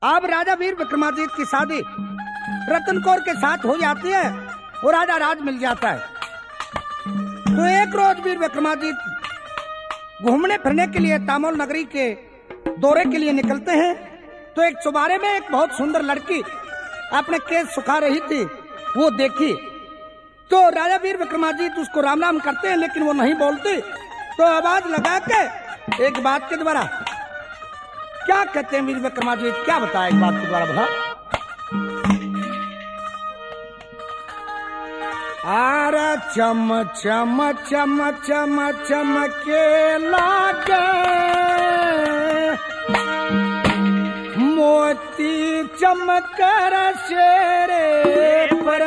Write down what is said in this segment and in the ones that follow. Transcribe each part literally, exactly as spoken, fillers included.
अब राजा वीर विक्रमादित्य की शादी रतन कौर के साथ हो जाती है और राजा राज मिल जाता है। तो एक रोज वीर विक्रमादित्य घूमने फिरने के लिए तामोल नगरी के दौरे के लिए निकलते हैं। तो एक चौबारे में एक बहुत सुंदर लड़की अपने केस सुखा रही थी, वो देखी। तो राजा वीर विक्रमादित्य उसको राम राम करते हैं, लेकिन वो नहीं बोलती। तो आवाज लगा के एक बात के द्वारा क्या कहते हैं वीर विक्रमादित्य, क्या बताया एक बात के द्वारा भला। आरा चम चम चम चम चमके लागे मोती चमकर शेरे पर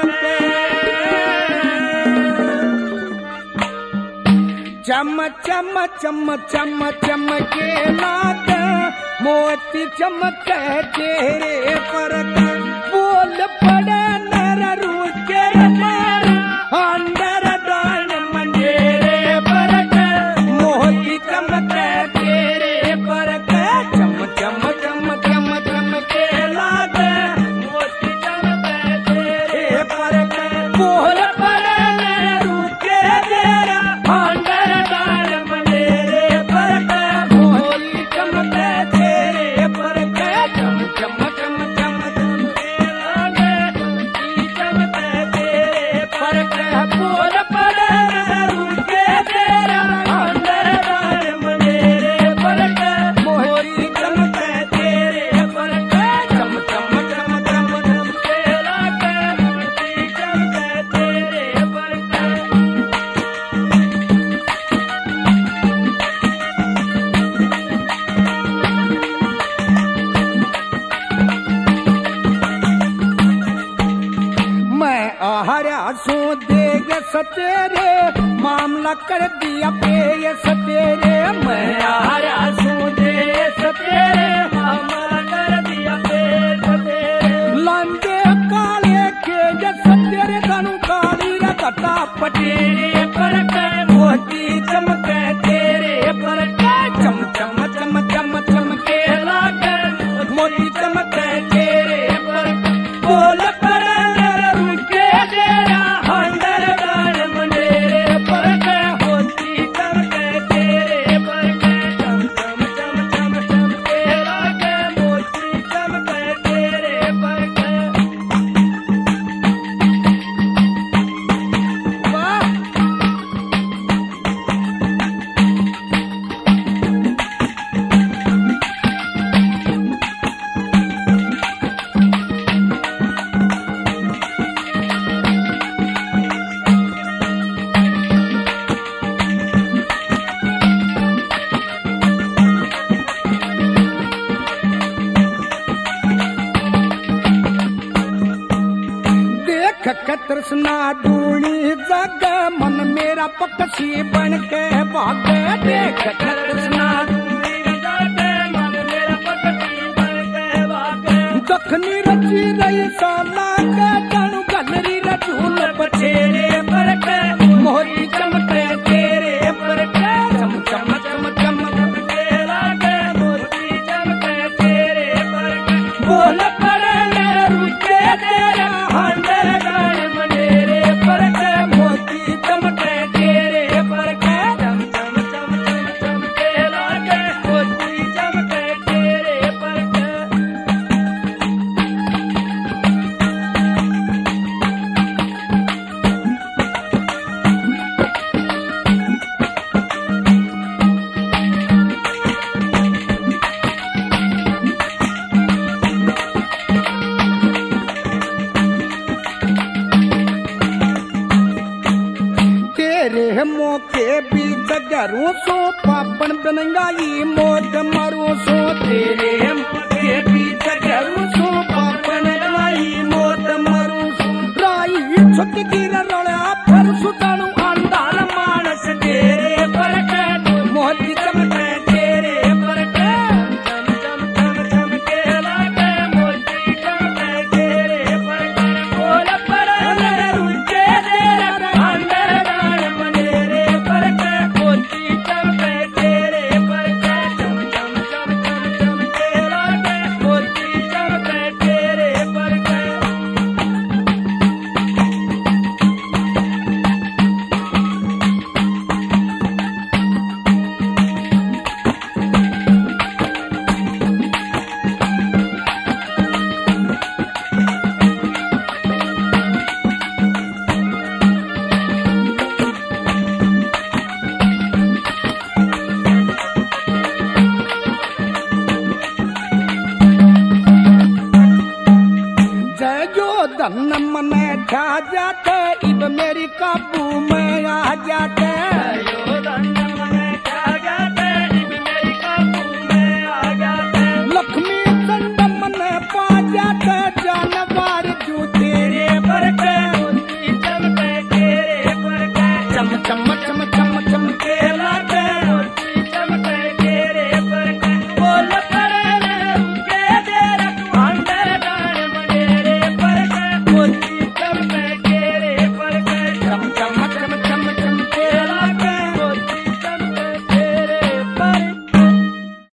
चम चम चम चम चमके लागे मोती चमके चेहरे पर बोल पड़े नर रूके मार अंदर डाल मंजेरे पर मोती चमके चेहरे पर चम चम चम चम चमके लागे मोती चमके चेहरे पर बोल पड़े नर रूके तेरा अंदर डाल मंजेरे पर मोती चमके चेहरे पर चम चम चम चम चमके लागे मोती चमके चेहरे पर बोल पड़े नर रूके तेरा अंदर डाल मंजेरे पर मोती चमके चेहरे पर चम चम चम चम चमके लागे मोती चमके चेहरे पर। मैं आहारा सो देग सतेरे मामला कर दिया पे सतेरे। मैं आहारा सो दे सतेरे मामला कर दिया पे सतेरे। लांदे काले के जे सतेरे धनु काली रखता पटेरे पर मोती चमके तेरे पर चम चम चम चम चमके लागे मोती चमके तेरे पर बोल पड़े नर रूके तेरा अंदर डाल मंजेरे पर मोती चमके तेरे पर चम चम चम चम चमके लागे मोती चमके तेरे पर। वाह देख के तृष्णा ढूंढी जग मन मेरा पक्षी बन के भाग। देख के तृष्णा ढूंढी जग मन मेरा पक्षी बन के भाग। दखनी रची रही साला के जानू गलरी रचूल बचेरे पर मोती चमके तेरे पर चम चम चम चम चमके लागे मोती चमके तेरे पर बोल पड़े नर रूके तेरा अंदर डाल मंजेरे पर मोती चमके तेरे पर चम चम चम चम चमके लागे मोती चमके तेरे पर। तेरे मौके बीच गरू सो पापन बनंगाई मौत मारू सो। तेरे मौके बीच गरू सो पापन बनाई मौत मारू सो। राई छुट गिर रोड़ा फिर सुतानु अंधार मानस तेरे पर मोती चमके तेरे पर चम चम चम चमके लागे मोती चमके तेरे पर बोल पड़े नर रूके तेरा अंदर डाल मंजेरे पर मोती चमके तेरे पर चम चम चम चम चमके लागे धन मन छा जाते इब मेरी काबू में आ जाते